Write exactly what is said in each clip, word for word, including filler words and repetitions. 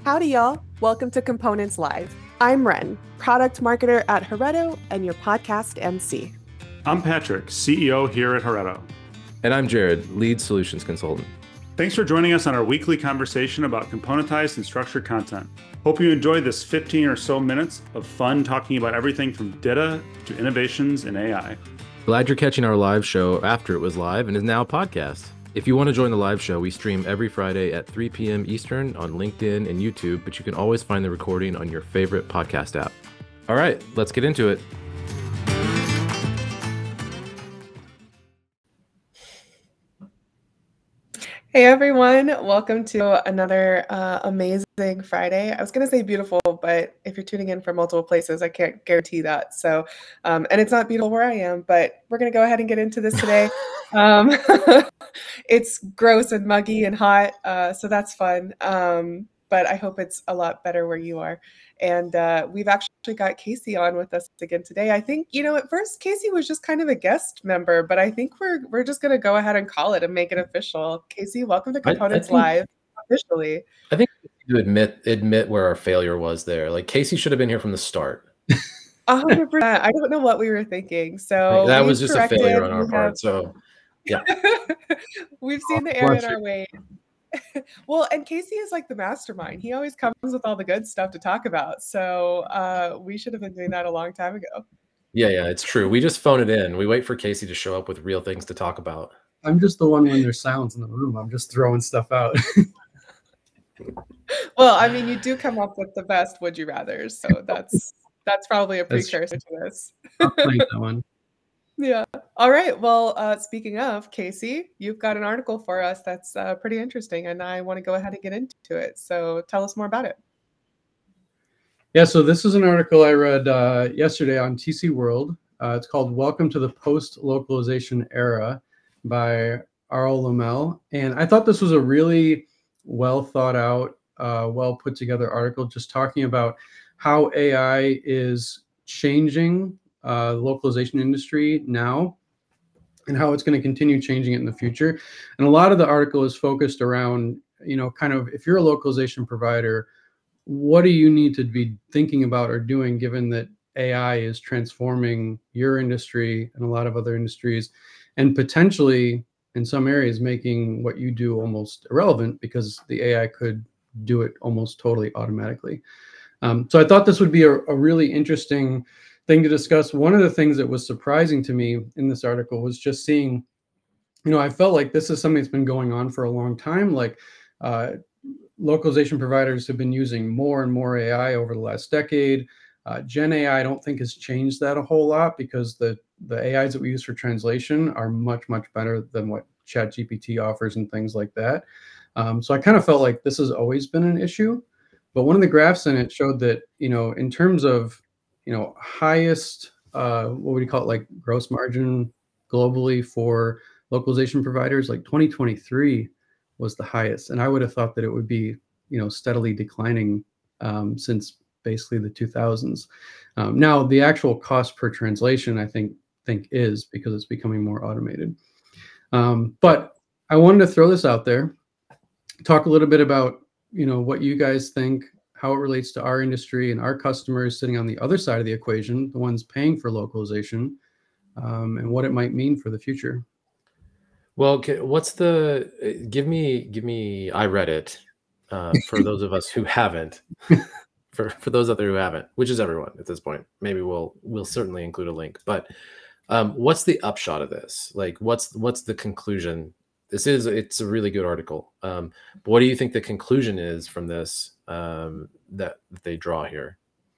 Howdy, y'all. Welcome to Components Live. I'm Ren, product marketer at Heretto and your podcast M C. I'm Patrick, C E O here at Heretto. And I'm Jared, lead solutions consultant. Thanks for joining us on our weekly conversation about componentized and structured content. Hope you enjoyed this fifteen or so minutes of fun talking about everything from data to innovations in A I. Glad you're catching our live show after it was live and is now a podcast. If you want to join the live show, we stream every Friday at three p.m. Eastern on LinkedIn and YouTube, but you can always find the recording on your favorite podcast app. All right, let's get into it. Hey everyone, welcome to another uh, amazing Friday. I was going to say beautiful, but if you're tuning in from multiple places, I can't guarantee that. So, um, and it's not beautiful where I am, but we're going to go ahead and get into this today. um, it's gross and muggy and hot, uh, so that's fun. Um, but I hope it's a lot better where you are. And uh, we've actually got Casey on with us again today. I think, you know, at first Casey was just kind of a guest member, but I think we're we're just going to go ahead and call it and make it official. Casey, welcome to Components I, I think, Live officially. I think you admit admit where our failure was there. Like Casey should have been here from the start. A hundred percent. I don't know what we were thinking. So that was just corrected. a failure on our part. Have... So yeah, we've seen the error in our way. Well, and Casey is like the mastermind. He always comes with all the good stuff to talk about. So uh, we should have been doing that a long time ago. Yeah, yeah, it's true. We just phone it in. We wait for Casey to show up with real things to talk about. I'm just the one when there's silence in the room. I'm just throwing stuff out. Well, I mean, you do come up with the best would you rather. So that's that's probably a precursor to this. I'll play that one. Yeah. All right. Well, uh, speaking of, Casey, you've got an article for us that's uh, pretty interesting, and I want to go ahead and get into it. So tell us more about it. Yeah, so this is an article I read uh, yesterday on T C World. Uh, it's called Welcome to the Post-Localization Era by Arl Lamel. And I thought this was a really well thought out, uh, well put together article just talking about how A I is changing Uh, localization industry now and how it's going to continue changing it in the future. And a lot of the article is focused around, you know, kind of if you're a localization provider, what do you need to be thinking about or doing given that A I is transforming your industry and a lot of other industries and potentially in some areas making what you do almost irrelevant because the A I could do it almost totally automatically. Um, so I thought this would be a, a really interesting thing to discuss. One of the things that was surprising to me in this article was just seeing, you know, I felt like this is something that's been going on for a long time. Like uh, localization providers have been using more and more A I over the last decade. Uh, Gen A I, I don't think has changed that a whole lot because the, the A Is that we use for translation are much, much better than what ChatGPT offers and things like that. Um, so I kind of felt like this has always been an issue. But one of the graphs in it showed that, you know, in terms of you know, highest, uh, what would you call it, like gross margin globally for localization providers, like twenty twenty-three was the highest. And I would have thought that it would be, you know, steadily declining um, since basically the two thousands. Um, now, the actual cost per translation, I think, think is because it's becoming more automated. Um, but I wanted to throw this out there, talk a little bit about, you know, what you guys think, how it relates to our industry and our customers sitting on the other side of the equation, the ones paying for localization, um, and what it might mean for the future. Well, what's the, give me, give me, I read it uh, for those of us who haven't, for, for those out there who haven't, which is everyone at this point. Maybe we'll, we'll certainly include a link, but um, what's the upshot of this? Like, what's, what's the conclusion? This is, it's a really good article. Um, but what do you think the conclusion is from this um, that, that they draw here?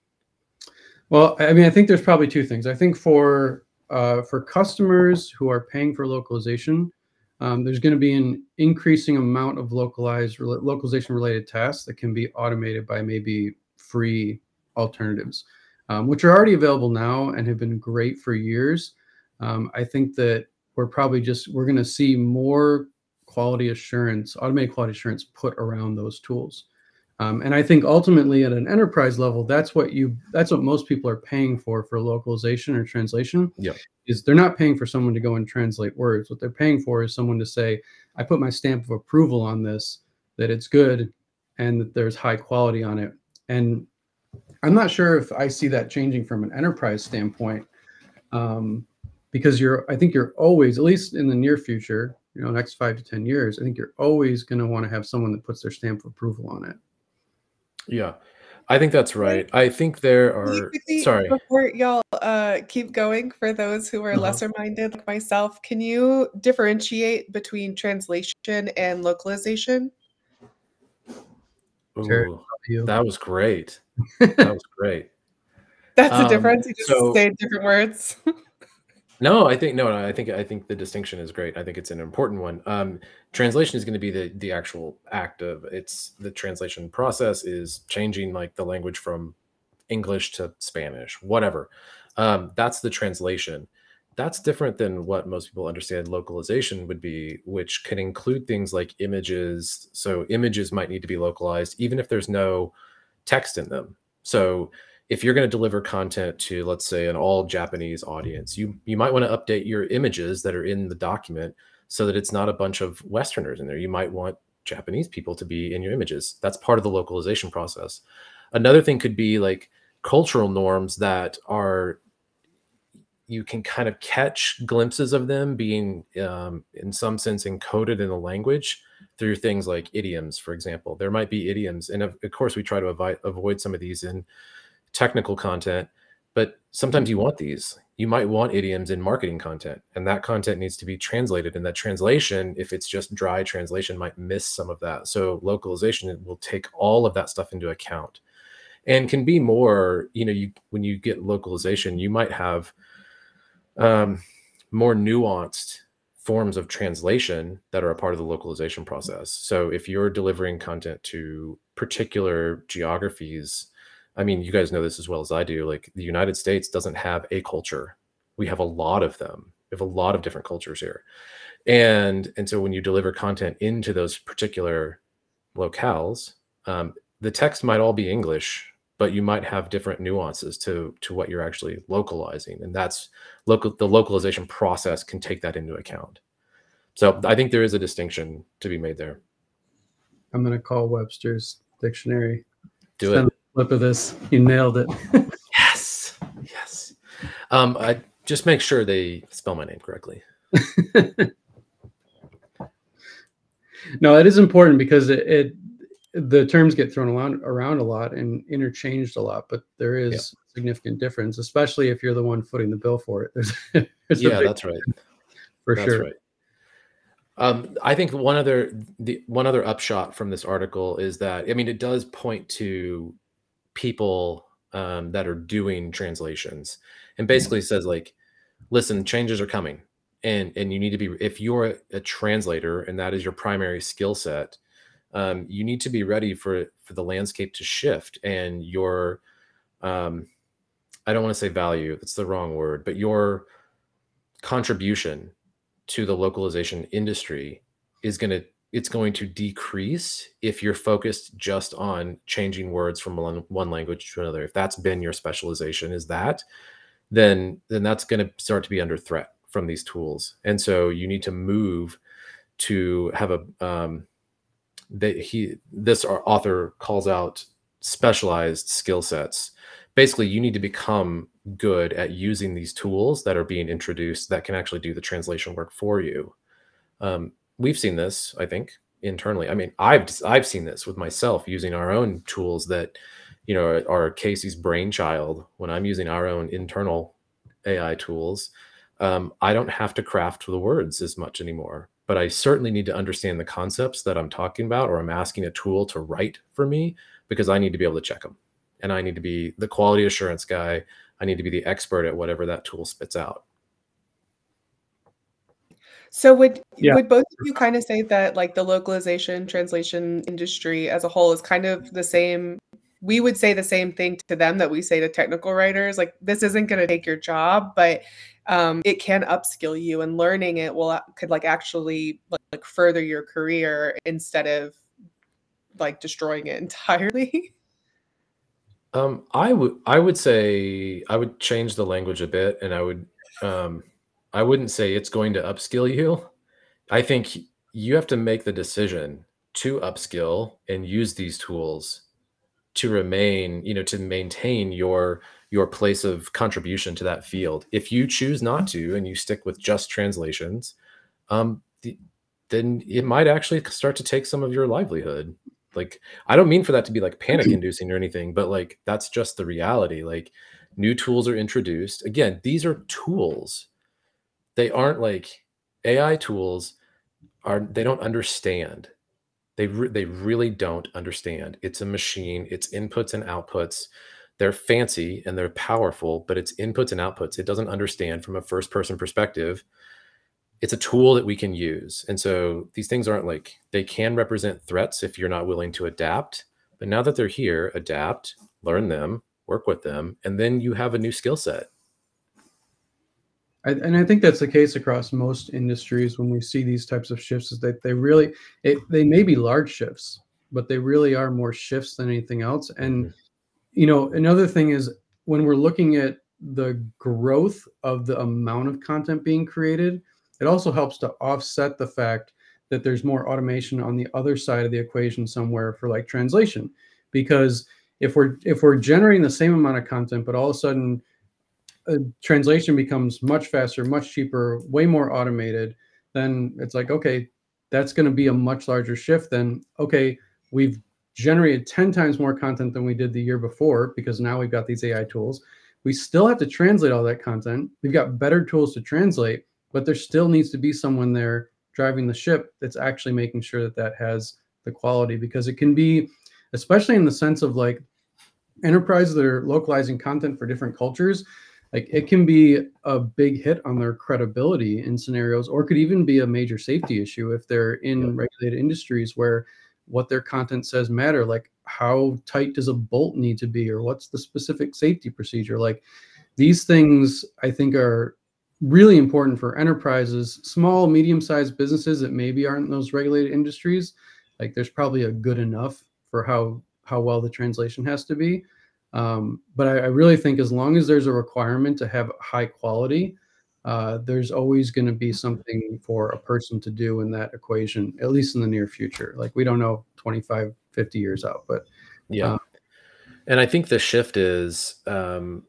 Well, I mean, I think there's probably two things. I think for uh, for customers who are paying for localization, um, there's going to be an increasing amount of localized localization related tasks that can be automated by maybe free alternatives, um, which are already available now and have been great for years. Um, I think that we're probably just, we're going to see more quality assurance, automated quality assurance put around those tools. Um, and I think ultimately at an enterprise level, that's what you, that's what most people are paying for, for localization or translation. Yep. Is they're not paying for someone to go and translate words. What they're paying for is someone to say, I put my stamp of approval on this, that it's good, and that there's high quality on it. And I'm not sure if I see that changing from an enterprise standpoint, um, because you're, I think you're always, at least in the near future, you know, next five to ten years, I think you're always going to want to have someone that puts their stamp of approval on it. Yeah, I think that's right. I think there Really are, quickly, sorry. before y'all uh, keep going, for those who are Uh-huh. lesser minded like myself, can you differentiate between translation and localization? Sure. Ooh, You. that was great. That was great. That's the Um, difference. You just so say different words. no, I think no, no, I think I think the distinction is great. I think it's an important one. Um, translation is going to be the the actual act of it's the translation process is changing like the language from English to Spanish, whatever. Um, that's the translation. That's different than what most people understand localization would be, which can include things like images. So images might need to be localized, even if there's no text in them. So if you're going to deliver content to, let's say, an all Japanese audience, you you might want to update your images that are in the document so that it's not a bunch of Westerners in there. You might want Japanese people to be in your images. That's part of the localization process. Another thing could be like cultural norms that are, you can kind of catch glimpses of them being um, in some sense encoded in the language through things like idioms, for example. There might be idioms. And of, of course, we try to avoid, avoid some of these in technical content, but sometimes you want these. You might want idioms in marketing content, and that content needs to be translated. And that translation, if it's just dry translation, might miss some of that. So localization will take all of that stuff into account and can be more, you know, you when you get localization, you might have um, more nuanced forms of translation that are a part of the localization process. So if you're delivering content to particular geographies, I mean, you guys know this as well as I do, like the United States doesn't have a culture. We have a lot of them. We have a lot of different cultures here. And, and so when you deliver content into those particular locales, um, the text might all be English, but you might have different nuances to, to what you're actually localizing. And that's local, the localization process can take that into account. So I think there is a distinction to be made there. I'm going to call Webster's dictionary. Do Send it. a flip of this. You nailed it. Yes. Yes. Um, I just make sure they spell my name correctly. No, it is important because it, it the terms get thrown around, around a lot and interchanged a lot, but there is Yeah. significant difference, especially if you're the one footing the bill for it. There's, there's Yeah, that's right. For That's sure. right. Um, I think one other the one other upshot from this article is that, I mean, it does point to people um, that are doing translations, and basically says like, listen, changes are coming, and and you need to be, if you're a, a translator and that is your primary skill set, um, you need to be ready for for the landscape to shift, and your um, I don't want to say value, that's the wrong word, but your contribution to the localization industry is going to it's going to decrease if you're focused just on changing words from one, one language to another. If that's been your specialization, is that, then then that's going to start to be under threat from these tools. And so you need to move to have a um that he this author calls out specialized skill sets. Basically, you need to become good at using these tools that are being introduced that can actually do the translation work for you. Um, we've seen this, I think, internally. I mean, I've I've seen this with myself using our own tools that, you know, are, are Casey's brainchild. When I'm using our own internal A I tools, um, I don't have to craft the words as much anymore. But I certainly need to understand the concepts that I'm talking about, or I'm asking a tool to write for me, because I need to be able to check them. And I need to be the quality assurance guy. I need to be the expert at whatever that tool spits out. So would Yeah. would both of you kind of say that like the localization translation industry as a whole is kind of the same? We would say the same thing to them that we say to technical writers, like this isn't going to take your job, but um, it can upskill you, and learning it will could like actually like, like further your career instead of like destroying it entirely. Um, I would I would say I would change the language a bit, and I would um, I wouldn't say it's going to upskill you. I think you have to make the decision to upskill and use these tools to remain, you know, to maintain your your place of contribution to that field. If you choose not to and you stick with just translations, um, the, then it might actually start to take some of your livelihood. Like, I don't mean for that to be like panic inducing or anything, but like that's just the reality. Like, new tools are introduced. Again, these are tools. They aren't like A I tools are, they don't understand. They, re- they really don't understand. It's a machine, it's inputs and outputs. They're fancy and they're powerful, but it's inputs and outputs. It doesn't understand from a first person perspective. It's a tool that we can use. And so these things aren't like, they can represent threats if you're not willing to adapt. But now that they're here, adapt, learn them, work with them, and then you have a new skill set. I, and I think that's the case across most industries when we see these types of shifts, is that they really, it, they may be large shifts, but they really are more shifts than anything else. And, Mhm. you know, another thing is when we're looking at the growth of the amount of content being created, it also helps to offset the fact that there's more automation on the other side of the equation somewhere for like translation. Because if we're if we're generating the same amount of content, but all of a sudden a translation becomes much faster, much cheaper, way more automated, then it's like, okay, that's going to be a much larger shift than, okay, we've generated ten times more content than we did the year before because now we've got these A I tools. We still have to translate all that content. We've got better tools to translate, but there still needs to be someone there driving the ship that's actually making sure that that has the quality, because it can be, especially in the sense of like enterprises that are localizing content for different cultures, like it can be a big hit on their credibility in scenarios, or could even be a major safety issue if they're in Yep. regulated industries where what their content says matter. Like, how tight does a bolt need to be, or what's the specific safety procedure? Like, these things I think are really important for enterprises, small, medium-sized businesses that maybe aren't in those regulated industries. Like, there's probably a good enough for how how well the translation has to be. Um, but I, I really think as long as there's a requirement to have high quality, uh, there's always going to be something for a person to do in that equation, at least in the near future. Like, we don't know twenty-five, fifty years out, but Yeah. uh, And I think the shift is, um,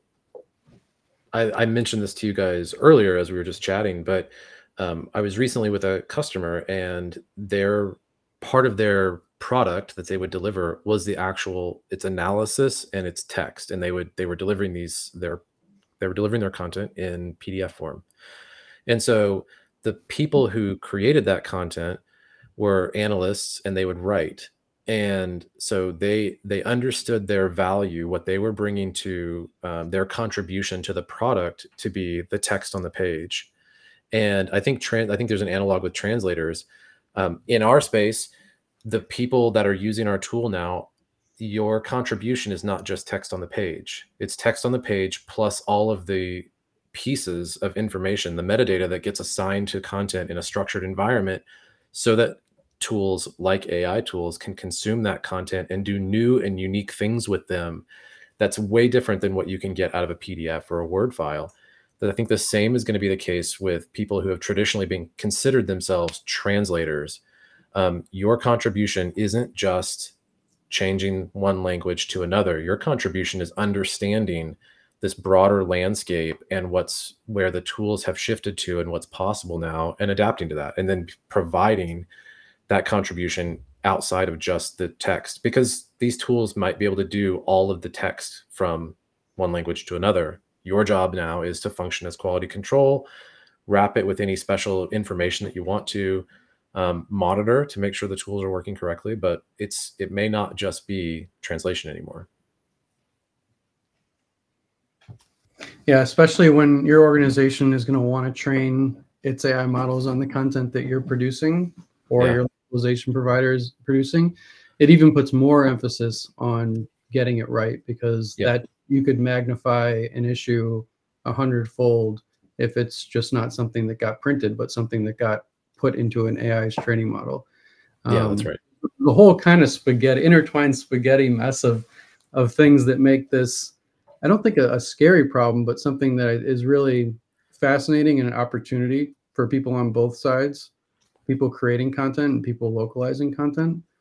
I, I mentioned this to you guys earlier as we were just chatting, but um, I was recently with a customer, and their part of their product that they would deliver was the actual, its analysis and its text, and they would they were delivering these their they were delivering their content in P D F form. And so the people who created that content were analysts, and they would write. And so they they understood their value, what they were bringing to um, their contribution to the product, to be the text on the page. And I think trans I think there's an analog with translators. Um, in our space, the people that are using our tool now, your contribution is not just text on the page. It's text on the page plus all of the pieces of information, the metadata that gets assigned to content in a structured environment, so that tools like A I tools can consume that content and do new and unique things with them. That's way different than what you can get out of a P D F or a Word file. That I think the same is going to be the case with people who have traditionally been considered themselves translators. Um, your contribution isn't just changing one language to another. Your contribution is understanding this broader landscape and what's where the tools have shifted to and what's possible now, and adapting to that, and then providing that contribution outside of just the text, because these tools might be able to do all of the text from one language to another. Your job now is to function as quality control, wrap it with any special information that you want to, um, monitor to make sure the tools are working correctly. But it's it may not just be translation anymore. yeah, especially when your organization is going to want to train its A I models on the content that you're producing, or Yeah. your localization provider is producing, it even puts more emphasis on getting it right, because Yeah. that you could magnify an issue a hundredfold if it's just not something that got printed, but something that got put into an A I's training model. Yeah, that's Um, right. the whole kind of spaghetti, intertwined spaghetti mess of of things that make this, I don't think a, a scary problem, but something that is really fascinating and an opportunity for people on both sides, people creating content and people localizing content.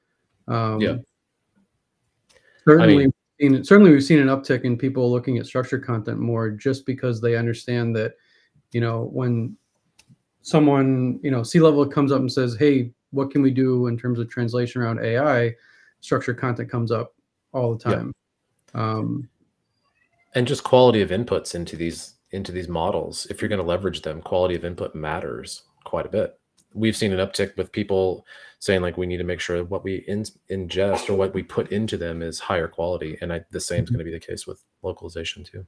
Um, Yeah. Certainly, I mean, seen, certainly we've seen an uptick in people looking at structured content more just because they understand that, you know, when someone, you know, C-level comes up and says, hey, what can we do in terms of translation around A I? Structured content comes up all the time. Yeah. Um, and just quality of inputs into these into these models. If you're going to leverage them, quality of input matters quite a bit. We've seen an uptick with people saying like we need to make sure what we in, ingest or what we put into them is higher quality, and I, the same is going to be the case with localization too.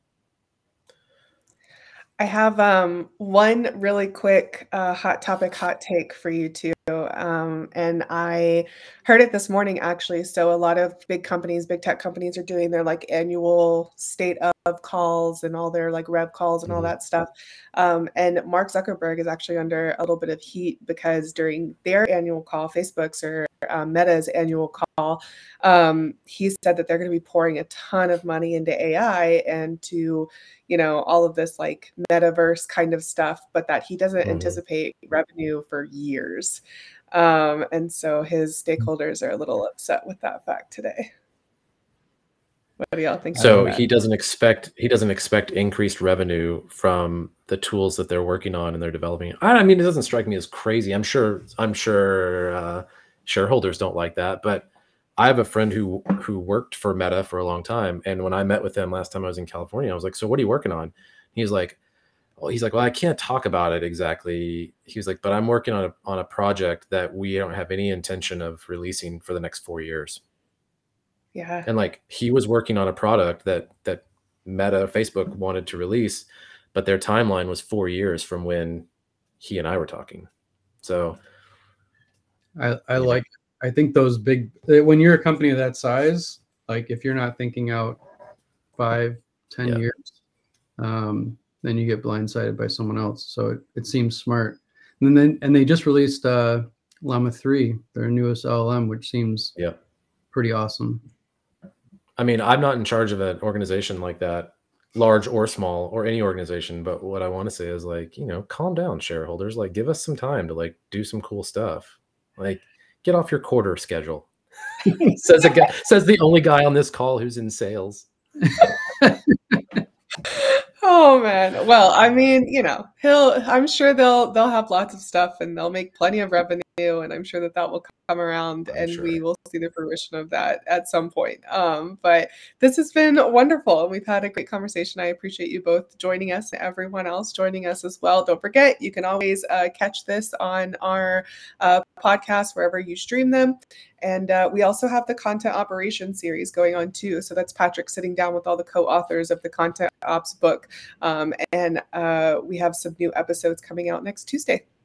I have um, one really quick uh, hot topic, hot take for you too. Um, and I heard it this morning actually. So a lot of big companies, big tech companies are doing their like annual state of calls and all their like rev calls and all Mhm. that stuff. Um, and Mark Zuckerberg is actually under a little bit of heat because during their annual call, Facebook's or uh, Meta's annual call, um, he said that they're going to be pouring a ton of money into A I and to, you know, all of this like metaverse kind of stuff, but that he doesn't Mhm. anticipate revenue for years. Um, and so his stakeholders are a little upset with that fact today. What do y'all think So about that? he doesn't expect he doesn't expect increased revenue from the tools that they're working on and they're developing. I mean, it doesn't strike me as crazy. I'm sure I'm sure uh, shareholders don't like that, but I have a friend who who worked for Meta for a long time, and when I met with him last time I was in California, I was like, "So what are you working on?" He's like, "Well, he's like, well, I can't talk about it exactly." He was like, "But I'm working on a on a project that we don't have any intention of releasing for the next four years." Yeah. And like he was working on a product that that Meta, Facebook wanted to release, but their timeline was four years from when he and I were talking. So I, I you like, I think those big, when you're a company of that size, like if you're not thinking out five, ten Yeah. years, um, then you get blindsided by someone else. So it, it seems smart. And then, and they just released uh, Llama three, their newest L L M, which seems yeah. pretty awesome. I mean, I'm not in charge of an organization like that, large or small, or any organization. But what I want to say is like, you know, calm down, shareholders. Like, give us some time to like do some cool stuff. Like, get off your quarter schedule. says a guy, says the only guy on this call who's in sales. Oh man. Well, I mean, you know, he'll I'm sure they'll they'll have lots of stuff and they'll make plenty of revenue and I'm sure that that will come around I'm and sure. we will see the fruition of that at some point. Um, but this has been wonderful and we've had a great conversation. I appreciate you both joining us and everyone else joining us as well. Don't forget, you can always uh, catch this on our uh, podcast wherever you stream them. And uh, we also have the content operations series going on too. So that's Patrick sitting down with all the co-authors of the Content Ops book. Um, and uh, we have some new episodes coming out next Tuesday.